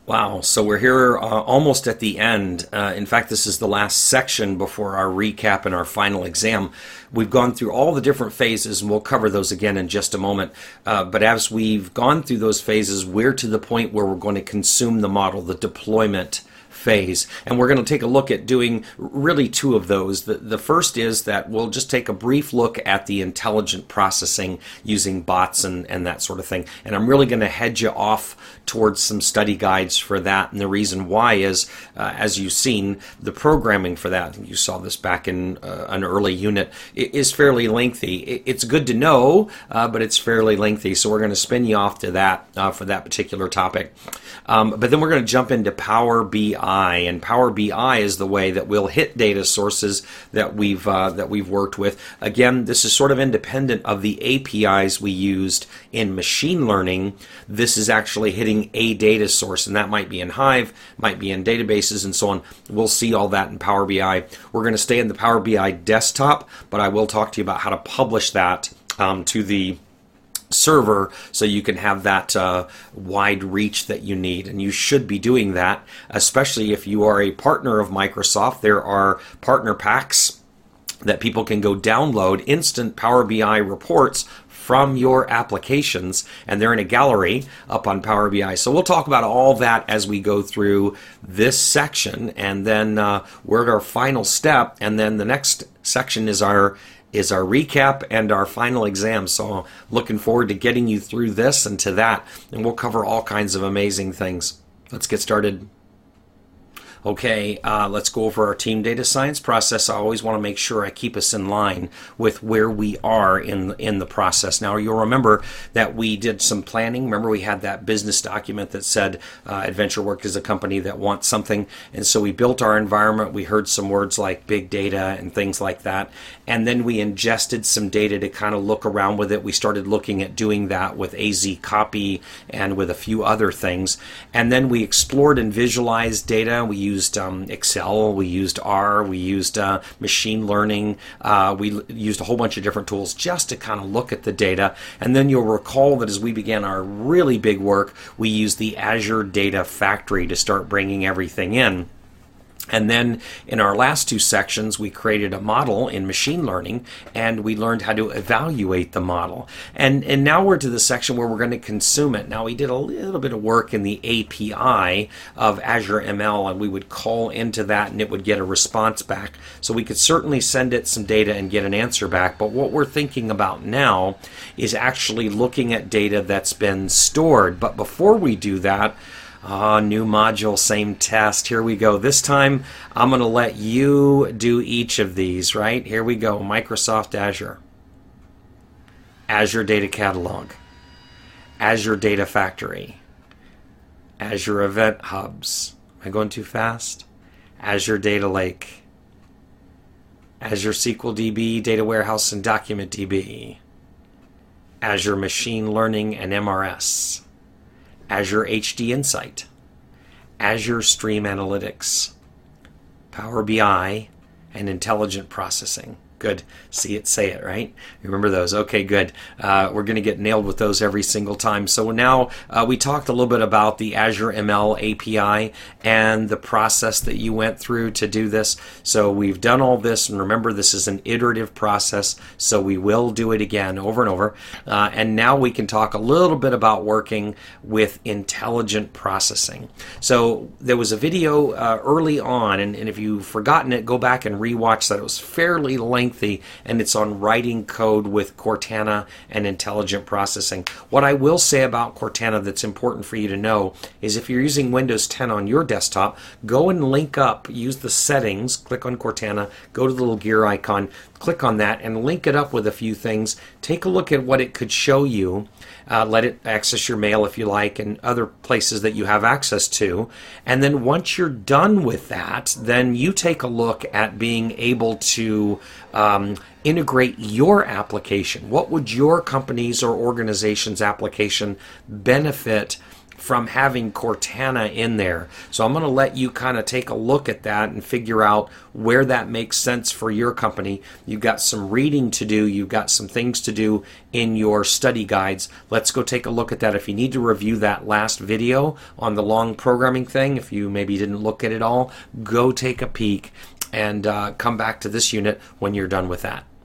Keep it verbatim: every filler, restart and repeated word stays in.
Wow, so we're here uh, almost at the end. Uh, in fact, this is the last section before our recap and our final exam. We've gone through all the different phases, and we'll cover those again in just a moment. Uh, but as we've gone through those phases, we're to the point where we're going to consume the model, the deployment phase. And we're going to take a look at doing really two of those. The, the first is that we'll just take a brief look at the intelligent processing using bots and, and that sort of thing. And I'm really going to head you off towards some study guides for that. And the reason why is, uh, as you've seen, the programming for that, you saw this back in uh, an early unit, it is fairly lengthy. It, it's good to know, uh, but it's fairly lengthy. So we're going to spin you off to that uh, for that particular topic. Um, but then we're going to jump into Power B I. And Power B I is the way that we'll hit data sources that we've uh, that we've worked with. Again, this is sort of independent of the A P Is we used in machine learning. This is actually hitting a data source, and that might be in Hive, might be in databases, and so on. We'll see all that in Power B I. We're going to stay in the Power B I desktop, but I will talk to you about how to publish that um, to the server so you can have that uh, wide reach that you need, and you should be doing that, especially if you are a partner of Microsoft. There are partner packs that people can go download, instant Power B I reports from your applications, and they're in a gallery up on Power B I. So we'll talk about all that as we go through this section, and then uh, we're at our final step, and then the next section is our is our recap and our final exam. So looking forward to getting you through this and to that, and we'll cover all kinds of amazing things. Let's get started. Okay, uh, let's go over our team data science process. I always want to make sure I keep us in line with where we are in, in the process. Now, you'll remember that we did some planning. Remember, we had that business document that said uh, AdventureWorks is a company that wants something. And so we built our environment. We heard some words like big data and things like that. And then we ingested some data to kind of look around with it. We started looking at doing that with A Z Copy and with a few other things. And then we explored and visualized data. We used used um, Excel, we used R, we used uh, machine learning, uh, we l- used a whole bunch of different tools just to kind of look at the data. And then you'll recall that as we began our really big work, we used the Azure Data Factory to start bringing everything in. And then in our last two sections, we created a model in machine learning, and we learned how to evaluate the model. And and now we're to the section where we're going to consume it. Now, we did a little bit of work in the A P I of Azure M L, and we would call into that, and it would get a response back. So we could certainly send it some data and get an answer back. But what we're thinking about now is actually looking at data that's been stored. But before we do that, Ah, new module, same test. Here we go. This time, I'm going to let you do each of these, right? Here we go. Microsoft Azure. Azure Data Catalog. Azure Data Factory. Azure Event Hubs. Am I going too fast? Azure Data Lake. Azure S Q L D B, Data Warehouse, and Document D B. Azure Machine Learning and M R S. Azure H D Insight, Azure Stream Analytics, Power B I, and Intelligent Processing. Good. See it, say it, right? Remember those. Okay, good. Uh, we're going to get nailed with those every single time. So now uh, we talked a little bit about the Azure M L A P I and the process that you went through to do this. So we've done all this, and remember, this is an iterative process, so we will do it again over and over. Uh, and now we can talk a little bit about working with intelligent processing. So there was a video uh, early on, and, and if you've forgotten it, go back and rewatch that. It was fairly lengthy. And it's on writing code with Cortana and intelligent processing. What I will say about Cortana that's important for you to know is if you're using Windows ten on your desktop, go and link up, use the settings, click on Cortana, go to the little gear icon, click on that, and link it up with a few things. Take a look at what it could show you. Uh, let it access your mail if you like, and other places that you have access to. And then once you're done with that, then you take a look at being able to um, integrate your application. What would your company's or organization's application benefit from having Cortana in there. So I'm going to let you kind of take a look at that and figure out where that makes sense for your company. You've got some reading to do. You've got some things to do in your study guides. Let's go take a look at that. If you need to review that last video on the long programming thing, if you maybe didn't look at it all, go take a peek and uh, come back to this unit when you're done with that.